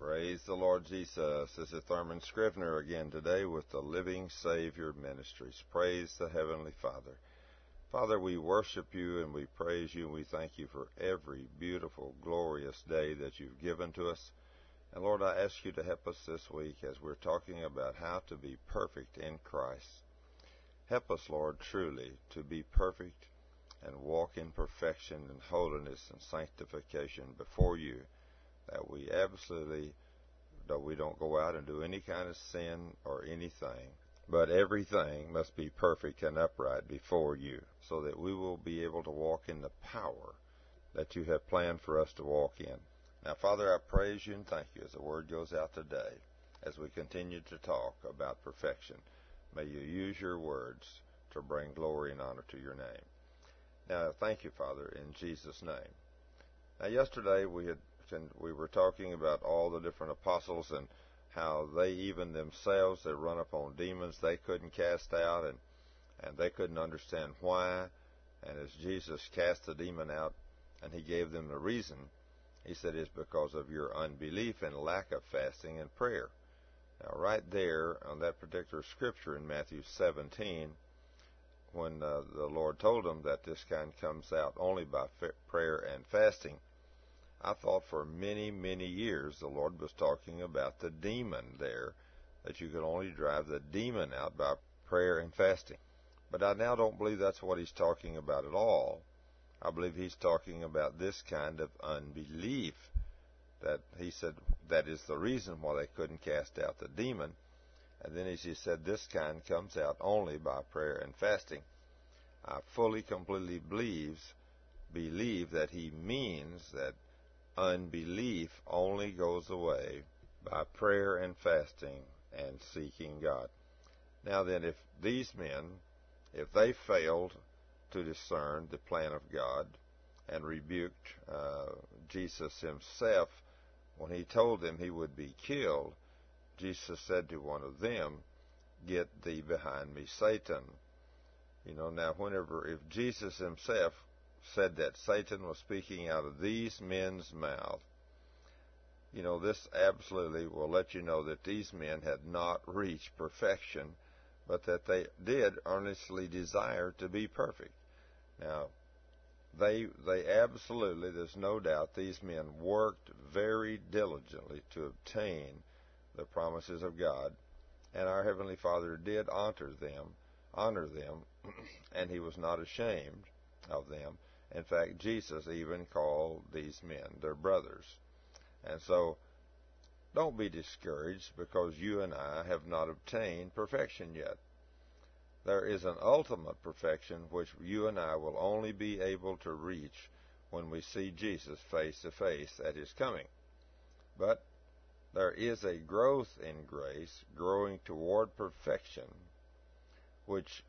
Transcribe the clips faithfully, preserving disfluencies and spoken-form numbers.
Praise the Lord Jesus. This is Thurman Scrivener again today with the Living Savior Ministries. Praise the Heavenly Father. Father, we worship you and we praise you and we thank you for every beautiful, glorious day that you've given to us. And Lord, I ask you to help us this week as we're talking about how to be perfect in Christ. Help us, Lord, truly to be perfect and walk in perfection and holiness and sanctification before you, that we absolutely, that we don't go out and do any kind of sin or anything, but everything must be perfect and upright before you, so that we will be able to walk in the power that you have planned for us to walk in. Now, Father, I praise you and thank you as the word goes out today, as we continue to talk about perfection. May you use your words to bring glory and honor to your name. Now, thank you, Father, in Jesus' name. Now, yesterday we had we were talking about all the different apostles and how they even themselves had run upon demons they couldn't cast out, and and they couldn't understand why. And as Jesus cast the demon out and he gave them the reason, he said it's because of your unbelief and lack of fasting and prayer. Now, right there on that particular scripture in Matthew seventeen, when uh, the Lord told them that this kind comes out only by prayer and fasting, I thought for many, many years the Lord was talking about the demon there, that you could only drive the demon out by prayer and fasting. But I now don't believe that's what he's talking about at all. I believe he's talking about this kind of unbelief, that he said that is the reason why they couldn't cast out the demon. And then as he said, this kind comes out only by prayer and fasting. I fully, completely believes, believe that he means that unbelief only goes away by prayer and fasting and seeking God. Now then, if these men, if they failed to discern the plan of God and rebuked uh, Jesus himself when he told them he would be killed, Jesus said to one of them, "Get thee behind me, Satan." You know, now whenever, if Jesus himself said that Satan was speaking out of these men's mouth, you know, this absolutely will let you know that these men had not reached perfection, but that they did earnestly desire to be perfect. Now, they they absolutely, there's no doubt, these men worked very diligently to obtain the promises of God, and our Heavenly Father did honor them, honor them, and he was not ashamed of them. In fact, Jesus even called these men their brothers. And so, don't be discouraged because you and I have not obtained perfection yet. There is an ultimate perfection which you and I will only be able to reach when we see Jesus face to face at his coming. But there is a growth in grace, growing toward perfection, which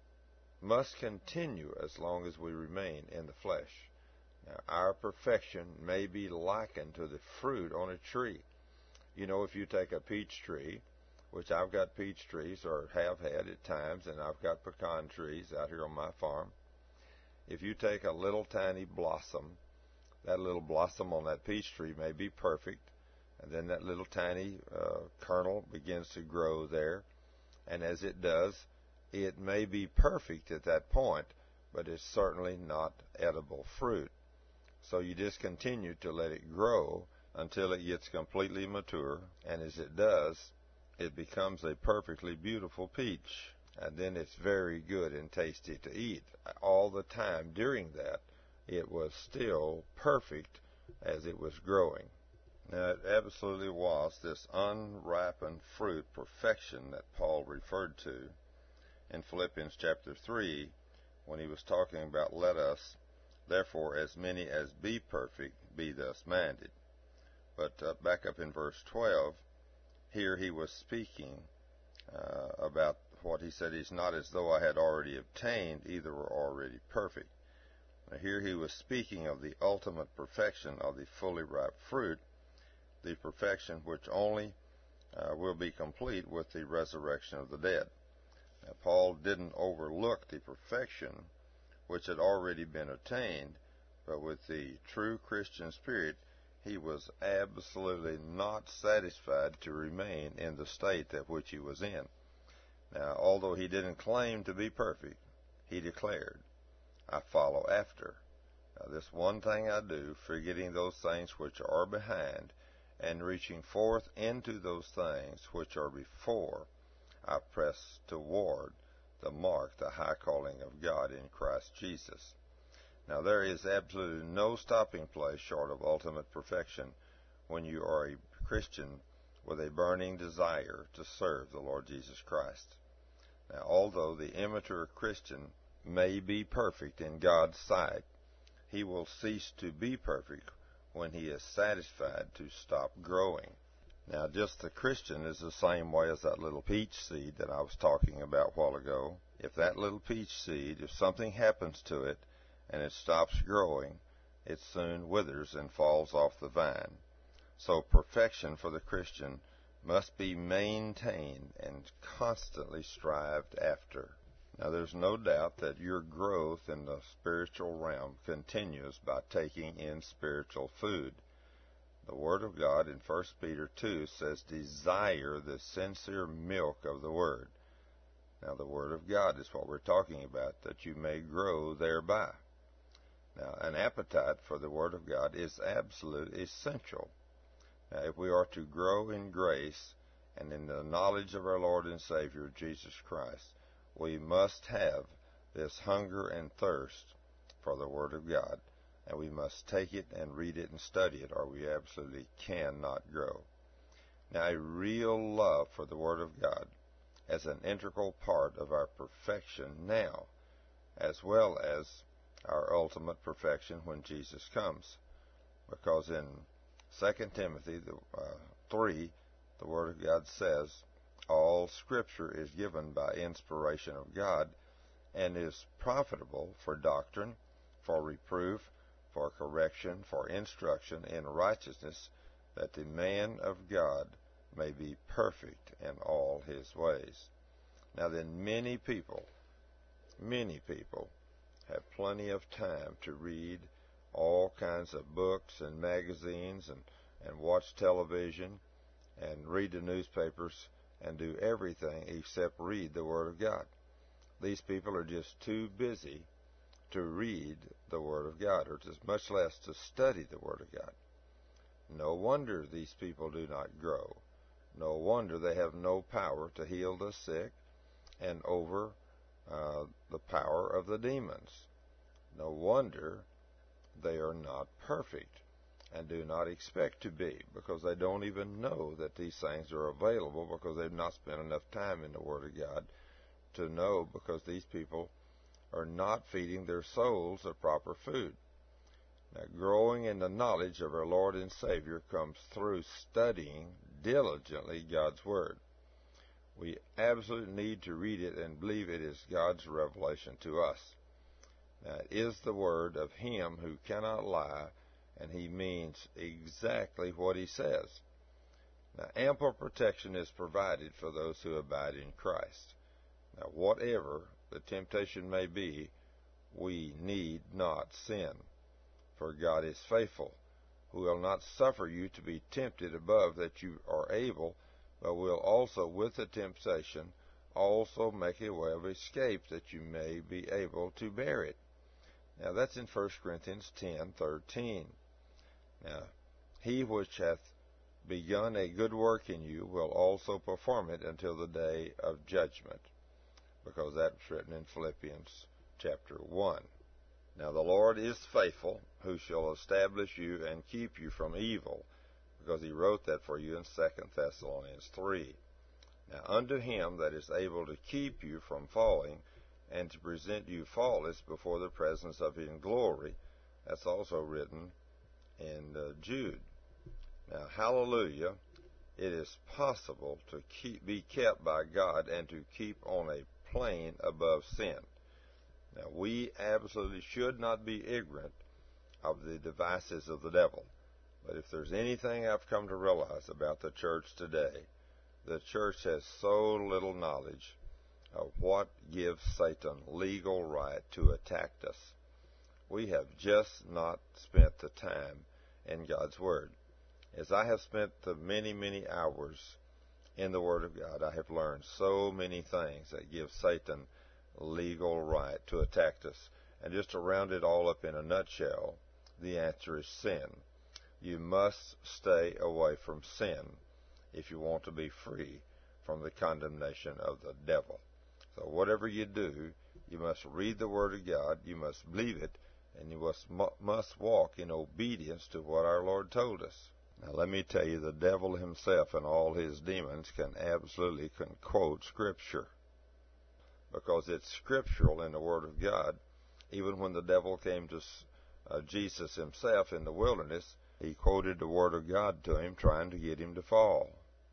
must continue as long as we remain in the flesh. Now, our perfection may be likened to the fruit on a tree. You know, if you take a peach tree, which I've got peach trees, or have had at times, and I've got pecan trees out here on my farm. If you take a little tiny blossom, that little blossom on that peach tree may be perfect, and then that little tiny uh, kernel begins to grow there, and as it does, it may be perfect at that point, but it's certainly not edible fruit. So you just continue to let it grow until it gets completely mature, and as it does, it becomes a perfectly beautiful peach. And then it's very good and tasty to eat. All the time during that, it was still perfect as it was growing. Now, it absolutely was this unripened fruit perfection that Paul referred to in Philippians chapter three, when he was talking about, let us, therefore, as many as be perfect, be thus minded. But uh, back up in verse twelve, here he was speaking uh, about what he said, it's not as though I had already obtained, either were already perfect. Now, here he was speaking of the ultimate perfection of the fully ripe fruit, the perfection which only uh, will be complete with the resurrection of the dead. Now, Paul didn't overlook the perfection which had already been attained, but with the true Christian spirit, he was absolutely not satisfied to remain in the state that which he was in. Now, although he didn't claim to be perfect, he declared, I follow after. Now, this one thing I do, forgetting those things which are behind, and reaching forth into those things which are before, I press toward the mark, the high calling of God in Christ Jesus. Now, there is absolutely no stopping place short of ultimate perfection when you are a Christian with a burning desire to serve the Lord Jesus Christ. Now, although the immature Christian may be perfect in God's sight, he will cease to be perfect when he is satisfied to stop growing. Now, just the Christian is the same way as that little peach seed that I was talking about a while ago. If that little peach seed, if something happens to it and it stops growing, it soon withers and falls off the vine. So perfection for the Christian must be maintained and constantly strived after. Now, there's no doubt that your growth in the spiritual realm continues by taking in spiritual food. The Word of God in First Peter two says, desire the sincere milk of the Word. Now, the Word of God is what we're talking about, that you may grow thereby. Now, an appetite for the Word of God is absolutely essential. Now, if we are to grow in grace and in the knowledge of our Lord and Savior, Jesus Christ, we must have this hunger and thirst for the Word of God. And we must take it and read it and study it, or we absolutely cannot grow. Now, a real love for the Word of God as an integral part of our perfection now, as well as our ultimate perfection when Jesus comes. Because in Second Timothy the, uh, three, the Word of God says, all Scripture is given by inspiration of God and is profitable for doctrine, for reproof, for correction, for instruction in righteousness, that the man of God may be perfect in all his ways. Now then, many people, many people have plenty of time to read all kinds of books and magazines and, and watch television and read the newspapers and do everything except read the Word of God. These people are just too busy to read the Word of God, or just much less to study the Word of God. No wonder these people do not grow. No wonder they have no power to heal the sick and over uh, the power of the demons. No wonder they are not perfect and do not expect to be, because they don't even know that these things are available, because they've not spent enough time in the Word of God to know, because these people are not feeding their souls the proper food. Now, growing in the knowledge of our Lord and Savior comes through studying diligently God's Word. We absolutely need to read it and believe it is God's revelation to us. Now, it is the Word of Him who cannot lie, and He means exactly what He says. Now, ample protection is provided for those who abide in Christ. Now, whatever the temptation may be, we need not sin. For God is faithful, who will not suffer you to be tempted above that you are able, but will also with the temptation also make a way of escape, that you may be able to bear it. Now, that's in First Corinthians ten thirteen. Now, he which hath begun a good work in you will also perform it until the day of judgment, because that's written in Philippians chapter one. Now, the Lord is faithful, who shall establish you and keep you from evil, because he wrote that for you in Second Thessalonians three. Now, unto him that is able to keep you from falling, and to present you faultless before the presence of his glory. That's also written in uh, Jude. Now, hallelujah, it is possible to keep, be kept by God and to keep on a plane above sin. Now, we absolutely should not be ignorant of the devices of the devil. But if there's anything I've come to realize about the church today, the church has so little knowledge of what gives Satan legal right to attack us. We have just not spent the time in God's Word. As I have spent the many, many hours in the Word of God, I have learned so many things that give Satan legal right to attack us. And just to round it all up in a nutshell, the answer is sin. You must stay away from sin if you want to be free from the condemnation of the devil. So whatever you do, you must read the Word of God, you must believe it, and you must, must walk in obedience to what our Lord told us. Now let me tell you, the devil himself and all his demons can absolutely can quote Scripture, because it's scriptural in the Word of God. Even when the devil came to uh, Jesus himself in the wilderness, he quoted the Word of God to him, trying to get him to fall.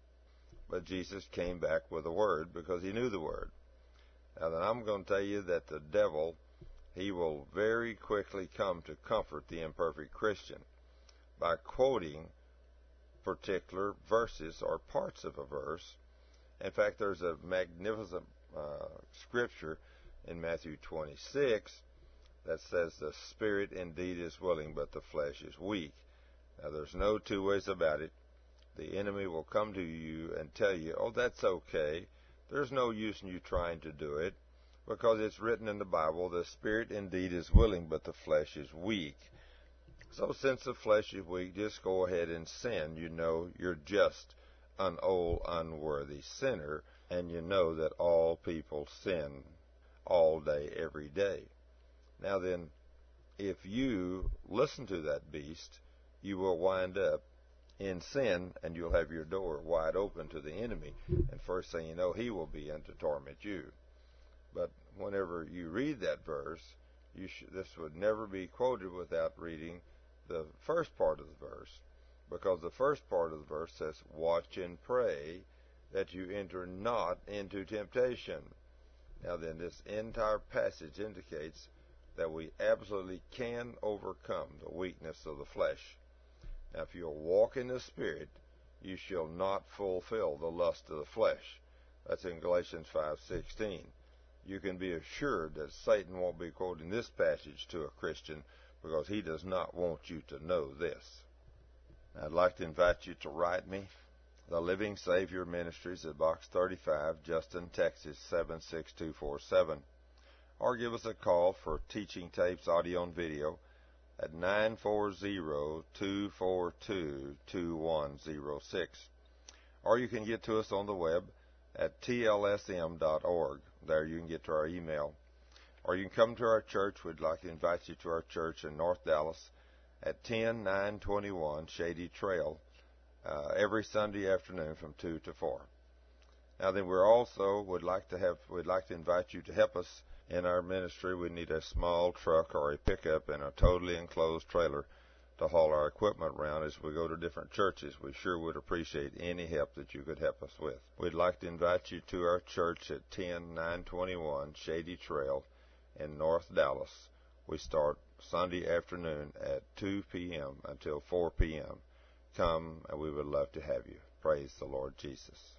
But Jesus came back with the Word because he knew the Word. Now then, I'm going to tell you that the devil, he will very quickly come to comfort the imperfect Christian by quoting particular verses or parts of a verse. In fact, there's a magnificent uh, scripture in Matthew twenty-six that says, the spirit indeed is willing, but the flesh is weak. Now, there's no two ways about it. The enemy will come to you and tell you, oh, that's okay. There's no use in you trying to do it, because it's written in the Bible, the spirit indeed is willing, but the flesh is weak. So since the flesh is weak, just go ahead and sin. You know you're just an old, unworthy sinner, and you know that all people sin all day, every day. Now then, if you listen to that beast, you will wind up in sin, and you'll have your door wide open to the enemy. And first thing you know, he will begin to torment you. But whenever you read that verse, you sh- this would never be quoted without reading the first part of the verse, because the first part of the verse says, watch and pray that you enter not into temptation. Now then, this entire passage indicates that we absolutely can overcome the weakness of the flesh. Now, if you'll walk in the Spirit, you shall not fulfill the lust of the flesh. That's in Galatians five sixteen. You can be assured that Satan won't be quoting this passage to a Christian, because he does not want you to know this. I'd like to invite you to write me, The Living Savior Ministries at Box thirty-five, Justin, Texas, seven six two four seven. Or give us a call for teaching tapes, audio and video at nine four zero, two four two, two one zero six. Or you can get to us on the web at T L S M dot org. There you can get to our email. Or you can come to our church. We'd like to invite you to our church in North Dallas at ten nine twenty-one Shady Trail uh, every Sunday afternoon from two to four. Now then, we're also would like to have we'd like to invite you to help us in our ministry. We need a small truck or a pickup and a totally enclosed trailer to haul our equipment around as we go to different churches. We sure would appreciate any help that you could help us with. We'd like to invite you to our church at ten nine twenty-one Shady Trail in North Dallas. We start Sunday afternoon at two p.m. until four p.m. Come, and we would love to have you. Praise the Lord Jesus.